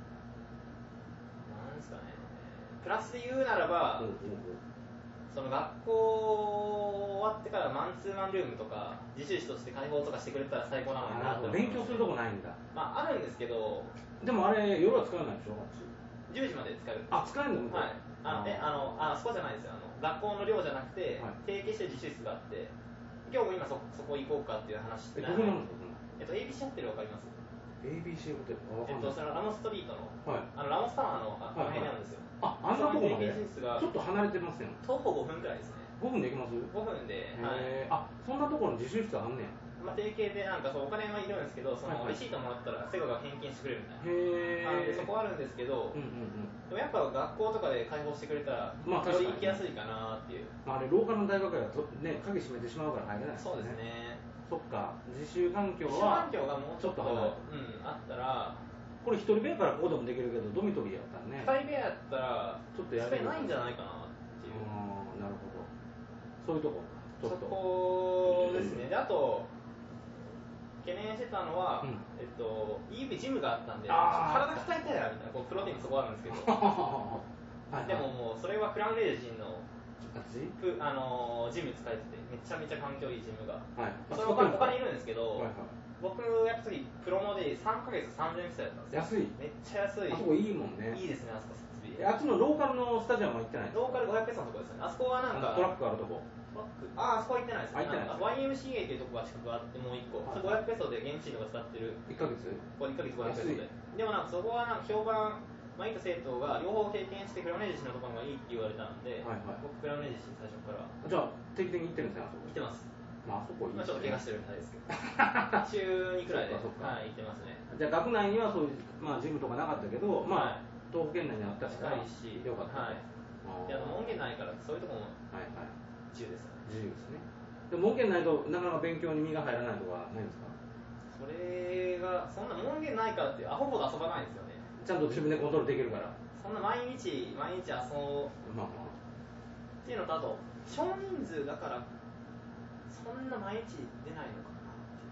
なんですかね。プラスで言うならば。うんうんうん、その学校終わってからマンツーマンルームとか自習室として開放とかしてくれたら最高なのになと思って。 勉強するとこないんだ。 まああるんですけど、 でもあれ夜は使えないでしょ。 じゅうじまで使える。 あ、使えるの？ はい。あのえあのあそこじゃないですよ。あの学校の寮じゃなくて、はい、提携してる自習室があって、今日も今そそこ行こうかっていう話って。 え、どこなんですか？ えっと エービーシー ホテルわかります？ エービーシー ホテル。 えっとそのラモストリートの、はい、あのラモスタワーのあの辺にあるんですよ。 あ、あんなとこまで。ちょっと離れてますよ。 徒歩ごふんくらいですね。 ごふんで行きます？ ごふんで、 はい、あ、そんなところの自習室あんねん。 まあ、提携でなんかそうお金はいるんですけど、そのレシートもらったらセガが返金してくれるみたいな。へー。でそこはあるんですけど、うんうんうん、でもやっぱ学校とかで開放してくれたら、まあ、より行きやすいかなっていう。 まあ、あれ廊下の大学やとね、鍵閉めてしまうから入れないですね。 そうですね。 そっか、自習環境は自習環境がもうちょっと、うん、あったら。 これ一人部屋からここでもできるけど、ドミトリーやったらね。 二人部屋やったら、ちょっとやれないんじゃないかなっていう。 ああ、なるほど。そういうとこ。 そこですね。で、あと、懸念してたのは、うん、えっと、イーブイ ジムがあったんで、体鍛えたいなみたいな、こうプロテインそこあるんですけど、はいはい、でももう、それはフランレージンのプあのジム使えてて、めちゃめちゃ環境いいジムが。はい、それは他にいるんですけど、はいはい、僕、やっぱ次、プロモでさんかげつさんぜんえんくらいだったんですよ。 安い。 めっちゃ安い。 あそこいいもんね。 いいですね、あそこ設備。 あっちのローカルのスタジアムは行ってない？ ローカルごひゃくペソのとこですよね。あそこはなんか、 トラックあるとこ。 ああ、そこは行ってないですね。ワイエムシーエー っていうとこが近くあって、もういっこ、それごひゃくペソで現地のが使ってる。 いっかげつ？ これいっかげつごひゃくペソで。でもなんかそこはなんか評判、まあ、いい生徒が両方経験してクラウネージのところがいいって言われたんで、はいはい、僕クラウネージ最初から。 じゃあ定期的に行ってるんですか？ 行ってます。 まあ、あそこいい、ね。 まあちょっと怪我してるみたいですけど。週にくらいで、はい、行ってますね。 じゃあ学内にはそういう、まあ、ジムとかなかったけど、まあ、東府県内にあったし、 近いし、よかった。はい。で、あの門限ないからそういうとこも自由ですよね。 自由ですね。でも門限ないとなかなか勉強に身が入らないとかないんですか？ それがそんな門限ないからってアホほど遊ばないんですよね。 ちゃんと自分でコントロールできるから。 そんな毎日毎日遊ぶ、まあまあ、っていうのと、あと少人数だからそんな毎日出ないのかなっていう。その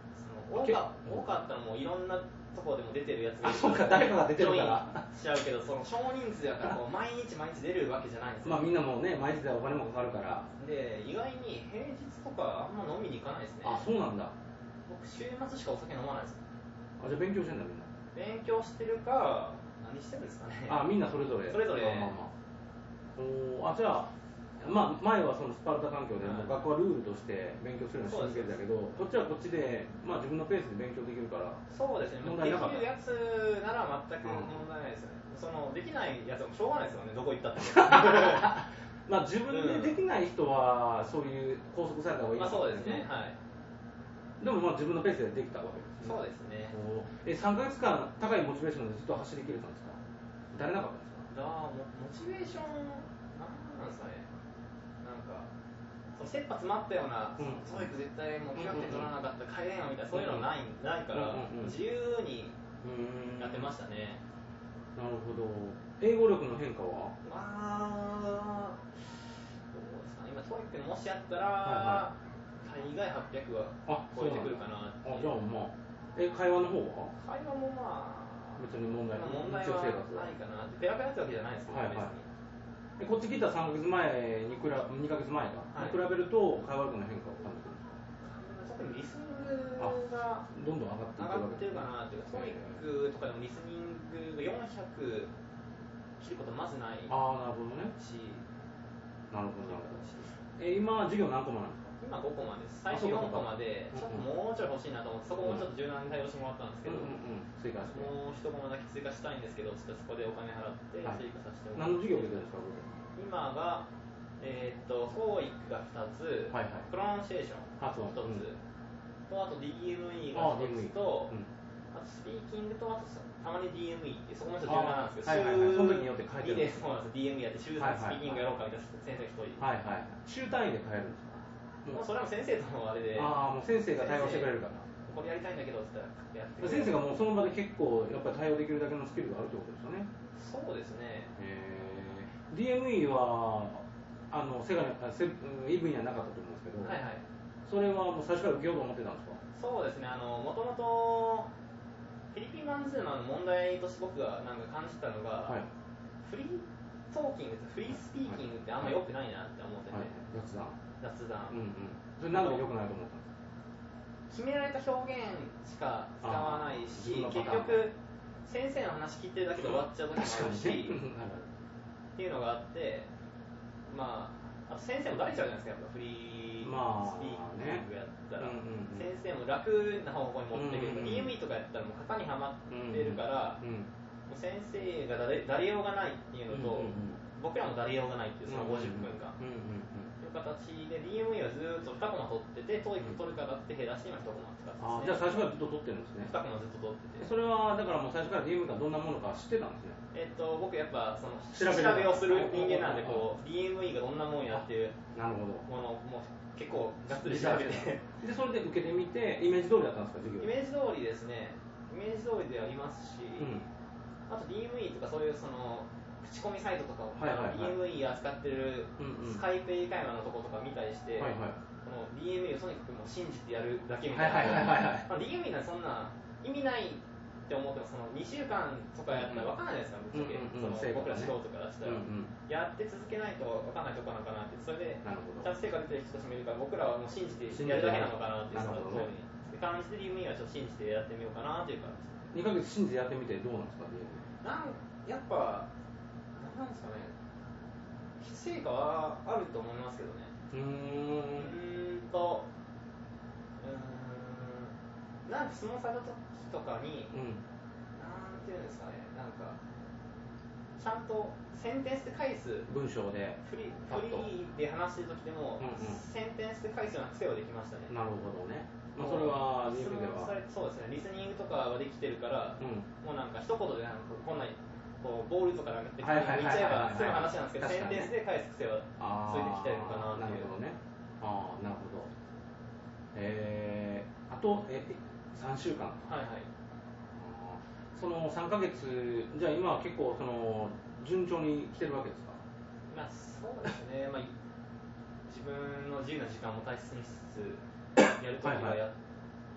多か多かったらもういろんなところでも出てるやつがあ、そうか、誰かが出てるから。 しちゃうけど、その少人数だからこう毎日毎日出るわけじゃないんですよ。 まあみんなもね、毎日でお金もかかるから。 で、意外に平日とかあんま飲みに行かないですね。 あ、そうなんだ。 僕、週末しかお酒飲まないです。 あ、じゃあ勉強してんだ、みんな。 勉強してるか、何してるんですかね。 あ、みんなそれぞれ。 それぞれ。 まあまあまあ。おあ、じゃあ、まあ、前はそのスパルタ環境で、もう学校はルールとして勉強するのは真剣だけど、こっちはこっちで、まあ、自分のペースで勉強できるから、 そうですね、 問題なかった。 できるやつなら全く問題ないですね、うん、そのできないやつはしょうがないですよね、どこ行ったって。 まあ自分でできない人は、そういう拘束された方がいいですね、まあ、そうですね、はい、 でもまあ自分のペースでできたわけですね。 そうですね。 え、さんかげつかん、高いモチベーションでずっと走り切れたんですか？だれなかったんですか？ あモチベーション、なんなんですかね。なんかその切羽詰まったような、うん、トイック絶対もうきゅうてん取らなかったら帰れんよみたいな、そういうのない、ないから、自由にやってましたね。 なるほど。英語力の変化は？ まあ、どうですかね、今トイックのもしやったら、はいはい、大概はっぴゃくは超えてくるかなっていう。 あ、じゃあまあ、え、会話の方は？ 会話もまあ、 別に問題ない。問題はないかなって、ペラペラってわけじゃないですけど、はいはい、 でこっち来たさんかげつまえに比べにかげつまえか、はい、に比べると会話力の変化を感じてるんですか？ 特にリスニングがどんどん上がっているかなっていうか、トイックとかでもリスニングがよんひゃく切ることまずないし。 ああ、なるほどね。なるほどなるほど。え今授業何コマなんですか？ 今ごコマです。最初よんコマでちょっともうちょい欲しいなと思って、そこもちょっと柔軟に対応してもらったんですけど、 うんうんうん、追加してもういちコマだけ追加したいんですけど、ちょっとそこでお金払って追加させてもらって、はい、何の授業受けてるんですか？ 今がえー、っと トーイック がふたつ、はいはい、プロナンシエーションがひとつ、うん、とあと ディーエムイー がひとつと、うん、あとスピーキングとあとたまに ディーエムイー ってそこもちょっと柔軟なんですけど、 はいはいはい、その時によって変えてるんですそうなんです。 ディーエムイー やって週さんスピーキングやろうかみたいな先生ひとり、 はいはい、週単位で変えるんですか？ もうそれは先生とのあれで、 ああ、もう先生が対応してくれるから、 これやりたいんだけどって言ったらやってくれる。先生がもうその場で結構やっぱり対応できるだけのスキルがあるってことですよね。 そうですね。 えー、ディーエムイー はあのセガにセイブにはなかったと思うんですけど、はいはい、それはもう最初から受けようと思ってたんですか？ そうですね、あのもともとフィリピンマンズーマンの問題として僕がなんか感じたのが、はい、フリートーキング、フリースピーキングってあんま良くないなって思ってて、はいはい、 雑談雑談、 うんうん、それなんで良くないと思ったんですか？ 決められた表現しか使わないし、結局先生の話聞いてるだけで終わっちゃう時もあるし、っていうのがあって、まあ、あと先生もだれちゃうじゃないですか、やっぱフリースピーキングやったら、まあね、うんうんうん、先生も楽な方向に持っていけるから、うんうんうん、ディーエムイー とかやったらもう型にはまってるから、うんうん、もう先生がだれだれようがないっていうのと、うんうんうん、僕らもだれようがないっていうそのごじゅっぷんかん、うんうんうん、という形で ディーエムイー はずっとにコマ取ってて、トーイック取るからって減らして今いちコマ使ってますね。 あ、じゃあ最初からずっと取ってるんですね。 にコマずっと取ってて、 それはだからもう最初から ディーエムイー がどんなものか知ってたんですね。 えっと、僕やっぱその調べをする人間なんで、こう ディーエムイー がどんなもんやっていうものをもう結構がっつり調べてでそれで受けてみてイメージ通りだったんですか？授業イメージ通りですね。イメージ通りでありますし、うん、あと ディーエムイー とかそういうその口コミサイトとかを、はいはいはい、ディーエムイー 扱ってるスカイペイ会話のとことか見たりして、はいはい、この ディーエムイー をとにかくもう信じてやるだけみたいな、はいはいはいはい、まあ、ディーエムイー なんてそんな意味ないって思っても、そのにしゅうかんとかやったら分かんないですか、ぶっちゃけ、うんうんうん、その僕ら素人からしたら、うんうん、やって続けないと分かんないとこなのかなって、それでちゃんと成果出てる人たちもいるから、僕らはもう信じてやるだけなのかなっていう感じで、ディーエムイー はちょっと信じてやってみようかなっていう感じ。 にかげつ信じてやってみてどうなんですか？ なんやっぱなんですかね、成果はあると思いますけどね。うーんとうーんなんか質問された時とかに、うん、なんていうんですかね、なんかちゃんとセンテンスで返す、 文章でフリフリーで話してる時でも、うんうん、センテンスで返すような癖はできましたね。 なるほどね。まあ、それは質問されそうですね、リスニングとかができてるから、うん、もうなんか一言でなんかこんなこうボールとかなんかって言っちゃえば済む話なんですけど、センテンスで返す癖はついてきてるのかなっていう。 なるほどね。ああ、なるほど。えー、あとえさんしゅうかん。はいはい。そのさんかげつ、じゃあ今は結構その順調に来てるわけですか？ まあそうですね。まあ自分の自由な時間も大切にしつつやるときはやって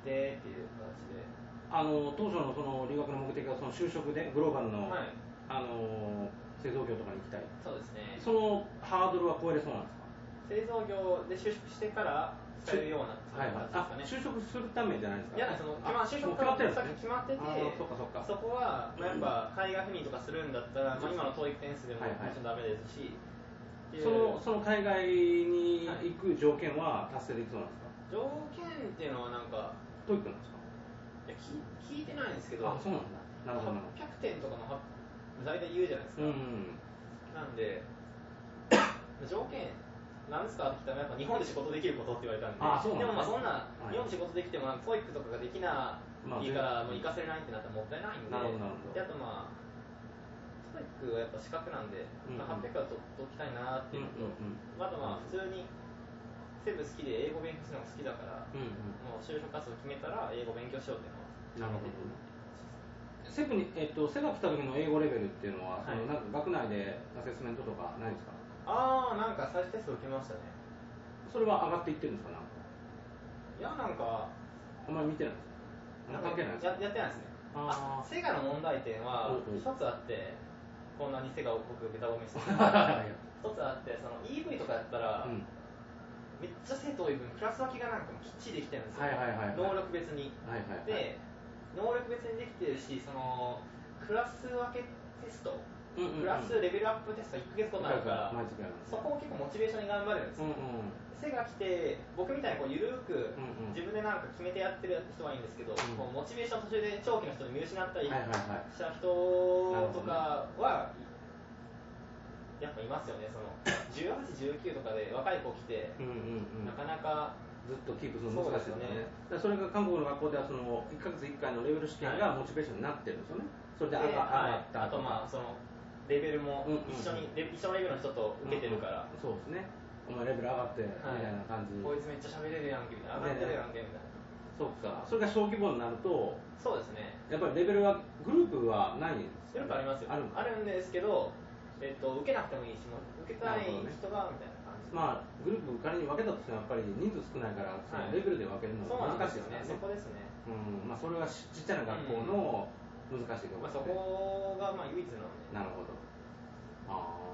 ってっていう形で、 あの当初のその留学の目的はその就職でグローバルの、はい、あの製造業とかに行きたい。 そうですね。 そのハードルは超えれそうなんですか？ 製造業で就職してから使えるようなはいはい、あ、就職するためじゃないですか？ いや、そのまあ就職が先決まってて、 そっかそっか、 そこは、まあ、やっぱ海外赴任とかするんだったら、まあ、今の トーイック 点数でももちろんダメですし、はいはい、そのその海外に行く条件は達成できそうなんですか？ 条件っていうのはなんかトーイック なんですか？ いや聞聞いてないんですけど、 あ、そうなんだ。なるほど。 はっぴゃくてんとかの大体言うじゃないですか。うん、なんで条件なんですかって聞いたら、やっぱ日本で仕事できることって言われたんで、 ああそうなんでもまあそんな、はい、日本で仕事できても、トーイック とかができないいから、もう行かせれないってなったらもったいないんで、 なるほどなるほど。 であとまあ、トーイック はやっぱ資格なんで、うんうん、まあ、はっぴゃくは取っておきたいなっていうのと、うんうんうん、あとまあ普通にセブ好きで英語勉強するのが好きだから、うんうん、もう就職活動決めたら英語勉強しようっていうのは決めてる。 セブに、えっと、セガ来た時の英語レベルっていうのは、はい、そのなんか学内でアセスメントとかないですか？ ああ、なんか最終テスト受けましたね。 それは上がっていってるんですか？なんかいや、なんかあんまり見てないですか？関係ないですか？ ややってないですね。あ、セガの問題点は一つあって、こんなにセガを僕ベタ褒めしてる一つあって、その イーブイ とかやったら、うん、めっちゃ生徒多い分クラス分けがなんかもきっちりできてるんですよ、はいはいはいはい、能力別に、はいはいはい、で能力別にできてるし、そのクラス分けテスト、うんうんうん、クラスレベルアップテストいっかげつごとになるから、そこを結構モチベーションに頑張れるんですよ、うんうん、背が来て僕みたいにこう緩く自分でなんか決めてやってる人はいいんですけど、うん、こうモチベーション途中で長期の人に見失ったりした人とかはやっぱいますよね。そのじゅうはち、じゅうきゅうとかで若い子来て、うんうんうん、なかなかずっとキープするの難しいですね。それが韓国の学校ではそのいっかげついっかいのレベル試験がモチベーションになってるんですよね。それで上がった、 はい、あとまあそのレベルも一緒に、うんうん、一緒のレベルの人と受けてるから、 うんうん、そうですね。お前レベル上がってみたいな感じ、 はい、こいつめっちゃ喋れるやんけみたいな、上がってるやんけみたいな。 そうか。それが小規模になると、 そうですね。 やっぱりレベルはグループはないんですか？グループありますよ。あるあるんですけど、えっと受けなくてもいいし、も受けたい人がみたいな感じ。 まあグループ仮に分けたとしてもやっぱり人数少ないから、そのレベルで分けるのは難しいですね。 そこですね。 うん、まあそれはちっちゃな学校の難しいところですね。 まあ、そこがまあ唯一なので。 なるほど。ああ。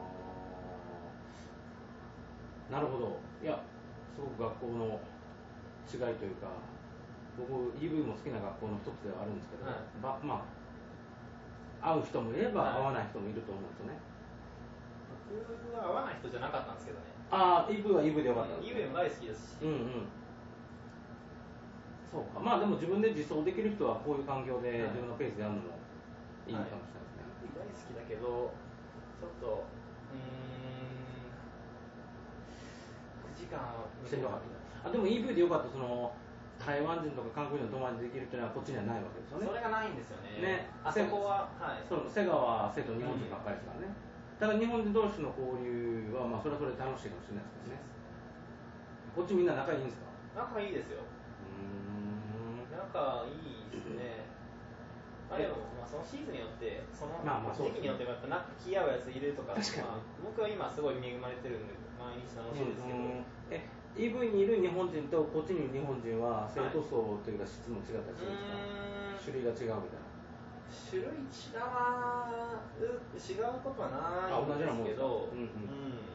なるほど。いや、すごく学校の違いというか、僕 イーブイ も好きな学校の一つではあるんですけど、はい、ままあ合う人もいれば合わない人もいると思うんですよね。 僕は合わない人じゃなかったんですけどね。 ああ、イーブイ は イーブイ でよかったんです、 ね。イーブイ も大好きですし。うんうん。 そうか。まあでも自分で自走できる人はこういう環境で自分のペースでやるのもいいかもしれないですね。 はい、大好きだけど、ちょっと、うーん、くじかんはしんどかった。あ、でも イーブイ でよかった、その、台湾人とか韓国人の友達できるっていうのはこっちにはないわけですよね。 それがないんですよね。 ね、 あそこは、はい。 そう、セガは生徒日本人ばっかりですからね。うん、ただ日本人同士の交流は、まあそれはそれで楽しいかもしれないですけどね。こっちみんな仲いいんですか？ 仲いいですよ。うーん。仲いいですね。あでも、まあ、そのシーズンによって、その時期によってやっぱなんか気合うやついるとか、まあ、僕は今すごい恵まれてるんで、毎日楽しいですけど。 え、イーブイ にいる日本人とこっちにいる日本人は生徒層というか質も違ったりするんですか？種類が違うみたいな。 種類違う、違うことはないんですけど、うんうんうん、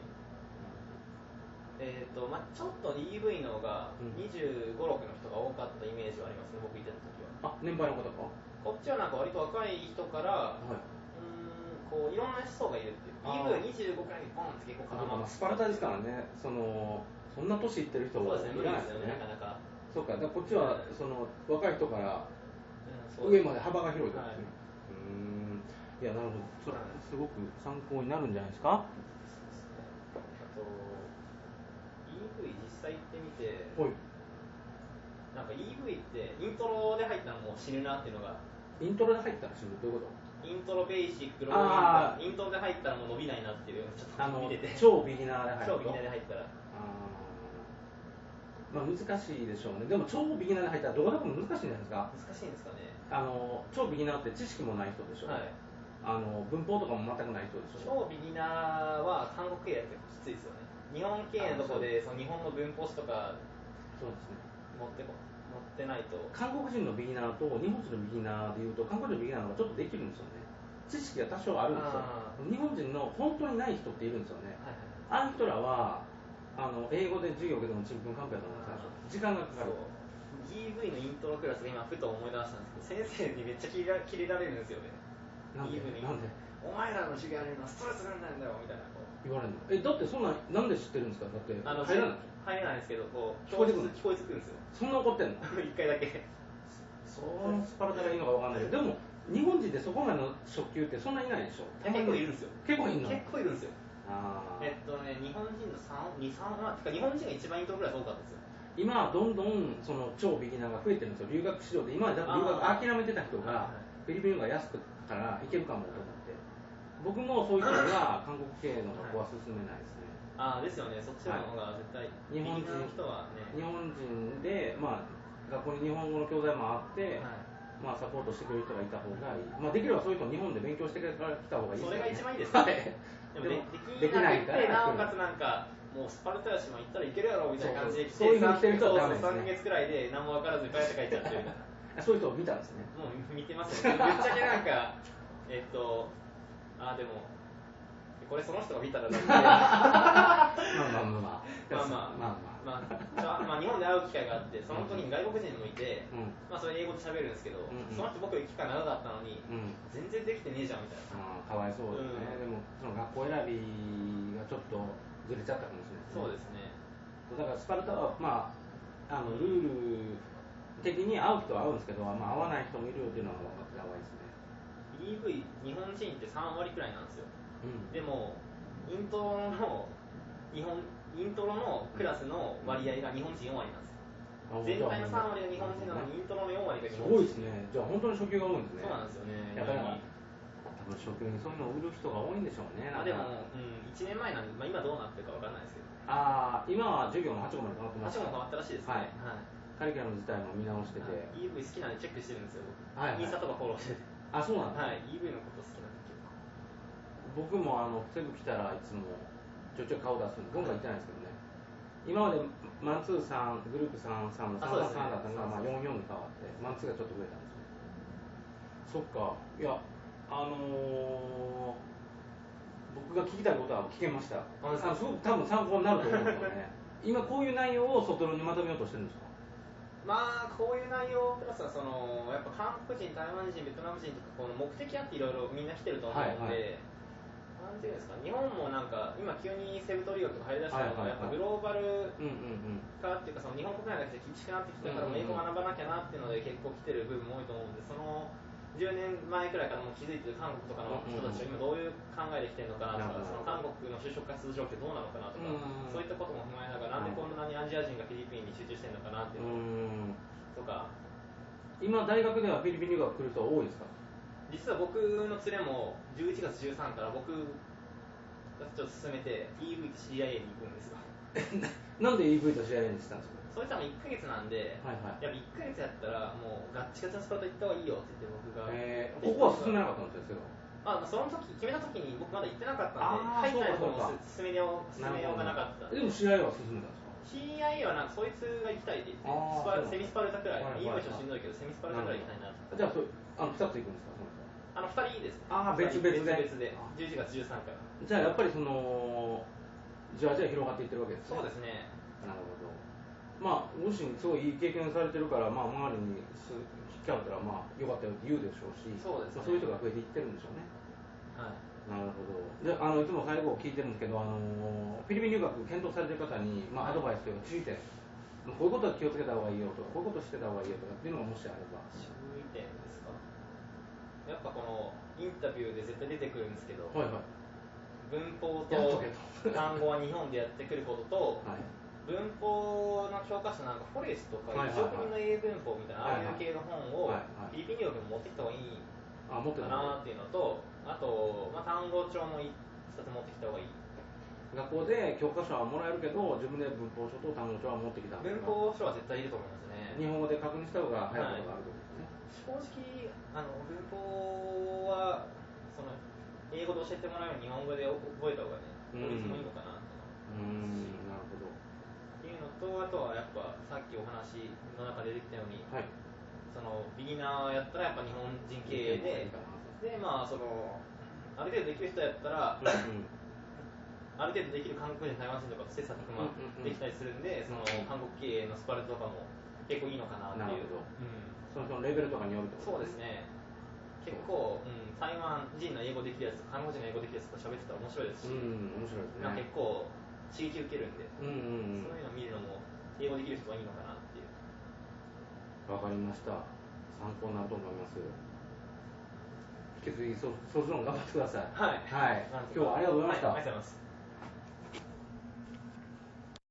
えーとまあ、ちょっと イーブイ の方がにじゅうご、ろくの人が多かったイメージはありますね、僕いた時は。 あ、年配の方か？ こっちはなんか割と若い人から、はい、うーんこういろんな層がいるっていう。イーブイ はにじゅうごくらいにポンって結構固まって、 スパルタですからね、そのそんな年いってる人もいないですよね。 なかなか。 そうか、だからこっちはその若い人から上まで幅が広いですね。はい、うーん、いやなるほど、それすごく参考になるんじゃないですか。 あと イーブイ 実際行ってみて、なんか イーブイ ってイントロで入ったらもう死ぬなっていうのが。 イントロで入ったら死ぬ、どういうこと？ イントロベーシックローイントロで入ったらもう伸びないなっていうちょっと見てて、 超ビギナーで入ったら超ビギナーで入ったらまあ難しいでしょうね。でも超ビギナーで入ったらどこでも難しいんじゃないですか。 難しいんですかね。 あの超ビギナーって知識もない人でしょ、はい、あの文法とかも全くない人でしょ。超ビギナーは韓国経営ってきついですよね。日本経営のところでその日本の文法書とかそうですね持ってこ持ってってないと。 韓国人のビギナーと日本人のビギナーでいうと、韓国人のビギナーの方がちょっとできるんですよね。知識が多少あるんですよ。日本人の本当にない人っているんですよね。はいはい、あの人らはあの英語で授業を受けてもちんぷんかんぷんやと思うんですよ。時間がかかる。 イーブイ のイントロクラスが今ふと思い出したんですけど、先生にめっちゃキレらキレられるんですよね。 なんでイーブイ になんでお前らの授業やるのはストレスなんだよみたいなこう言われるの。え、だってそんな、なんで知ってるんですか。だってあの入らない入らないですけど、こう聞こえてくる聞こえてくるんですよ。 そんな怒ってんの一回だけ。 そのスパルタがいいのかわかんないけど、でも日本人でそこまでの初級ってそんないないでしょ。 結構いるんですよ。 結構いるの。 結構いるんですよ。 あえっとね、日本人のさん、に、さん、まあ、てか日本人が一番イントロクラス多かったですよ。 今はどんどんその超ビギナーが増えてるんですよ。留学市場で今までだ留学諦めてた人がフィリピンが安くから行けるかもと思って、僕もそういう人には韓国系の学校は進めないですね。 ああですよね。そっちの方が絶対、 日本人の人はね、 日本人でまあ学校に日本語の教材もあって、はい、まあサポートしてくれる人がいた方がいい。まあできればそういう人日本で勉強してくれた方がいいですよね。 それが一番いいですね。でもできないからなおかつなんか。もうスパルタヤシも行ったらいけるやろみたいな感じで来て、 そういうふうに来てる人はダメですね。 さんかげつくらいで何も分からずに帰って帰っちゃってる。 そういう人を見たんですね。 もう見てますね。ぶっちゃけなんかえっとあでもこれその人が見たらだってまあまあまあまあまあまあまあまあ日本で会う機会があってその時に外国人もいて、うん、まあそれ英語で喋るんですけど、うんうん、その人僕より期間長かったのに、うん、全然できてねえじゃんみたいな。 あかわいそうですね。うん、でもその学校選びがちょっとずれちゃったかもしれないですね。 そうですね。 だからスパルタはまああのルール的に合う人は合うんですけど、まあ合わない人もいるよっていうのは分かってた方がいいですね。 イーブイ 日本人ってさんわりくらいなんですよ。うん、でもイントロの日本イントロのクラスの割合が日本人よんわりなんですよ。全体のさんわりが日本人なのにイントロのよんわりが日本人。 すごいですね。じゃあ本当に初級が多いんですね。 そうなんですよね。 やっぱり多分初級にそういうのを売る人が多いんでしょうね。 あでも、うん、いちねんまえなんで、まあ、今どうなってるかわからないですけど。 ああ今は授業もはちこまで変わってます。 はちこも変わったらしいですね。はい。はいカリキュラム自体も見直してて、はい、 イーブイ 好きなんでチェックしてるんですよ、僕。はいはい、インスタとかフォローしてて。 あ、そうなんだ、はい、イーブイ のこと好きなんで結構。 僕もあのセブ来たらいつもちょいちょい顔出すんで、今回行ってないですけどね。今までマンツーさん、グループさん、さんのさんさんだったのがまあよんよんに変わって、マンツーがちょっと増えたんですよ。そっか、いや、あのー、僕が聞きたいことは聞けました。あのすごく多分参考になると思うんですよね。今こういう内容を外にまとめようとしてるんですか。 まあこういう内容プラスはそのやっぱ韓国人、台湾人、ベトナム人とかこの目的あっていろいろみんな来てると思うので、はいはい、なんていうんですか、日本もなんか今急にセブ島留学が入り出したのがやっぱグローバル化っていうかその日本国内だけで厳しくなってきたから英語を学ばなきゃなっていうので結構来てる部分も多いと思うんで、そのじゅうねんまえくらいからもう気づいてる韓国とかの人たちは今どういう考えで来てるのかなとか、その韓国の就職活動状況どうなのかなとか、そういったことも踏まえながらなんでこんなにアジア人がフィリピンに集中してるのかなっていうのとか。 今大学ではフィリピン留学来る人多いですか。 実は僕の連れもじゅういちがつじゅうさんから僕がちょっと進めて イーブイ と シーアイエー に行くんですよ。 なんで イーブイ と シーアイエー にしたんですか。 それ多分いっかげつなんで、はいはい、やっぱいっかげつやったらもうガッチガチのスパルタ行った方がいいよって言って僕が、 えー、ここは進めなかったんですよ。 まあ、その時決めた時に僕まだ行ってなかったんで、入ったのも進めよう進めようがなかった。 でも シーアイエー は進めたんですか。 シーアイエー はなんかそいつが行きたいって言ってスパセミスパルタくらい、はいはいはい、今一応しんどいけどセミスパルタくらい行きたいなって。 じゃあそあのふたつ行くんですか。 あのふたりいいですね。 ああ別々で別々でじゅういちがつじゅうさんから。 じゃあやっぱりそのじわじわ広がっていってるわけですね。 そうですね。 なるほど。まあご自身すごいいい経験されてるから、まあ、周りに聞かれたらまあよかったよって言うでしょうし、 そうですね、 まあ、そういう人が増えていってるんでしょうね。 はい。 なるほど。であのいつも最後聞いてるんですけど、あのフィリピン留学検討されてる方に、まあ、アドバイスというか注意点、こういうことは気をつけた方がいいよとか、こういうことしてた方がいいよとかっていうのがもしあれば。 注意点ですか。やっぱこのインタビューで絶対出てくるんですけど、はいはい、文法と単語は日本でやってくることと、はい、文法の教科書なんかフォレスとか一億人の英文法みたいな、はいはいはい、ああいう系の本をフィリピン留学に持ってきた方がいいかなっていうのと、あと、まあ、単語帳も一冊持ってきた方がいい。 学校で教科書はもらえるけど自分で文法書と単語帳は持ってきた方がいい。 文法書は絶対いると思いますね。 日本語で確認した方が早いことがあるということですね。 正直あの文法はその英語で教えてもらうように日本語で覚えた方がね効率もいいのかなと思いますし、 うん、なるほど。 っていういうのと、あとはやっぱさっきお話の中で出てきたように、 はい、 そのビギナーやったらやっぱ日本人経営で、でまあそのある程度できる人やったら、うんうん、ある程度できる韓国人、台湾人とかと切磋琢磨できたりするんで、その韓国経営のスパルタとかも結構いいのかなっていう。 そのレベルとかによると。 そうですね。結構、うん、台湾人の英語できるやつと韓国人の英語できるやつと喋ってたら面白いですし、 うん、面白いですね。 結構刺激受けるんで、 うんうんうん、 そういうのを見るのも英語できる人はいいのかなっていう。 わかりました。参考になると思います。引き続きそ、そっちの方頑張ってください。 はい。 はい。今日はありがとうございました。 はい、ありがとうございます。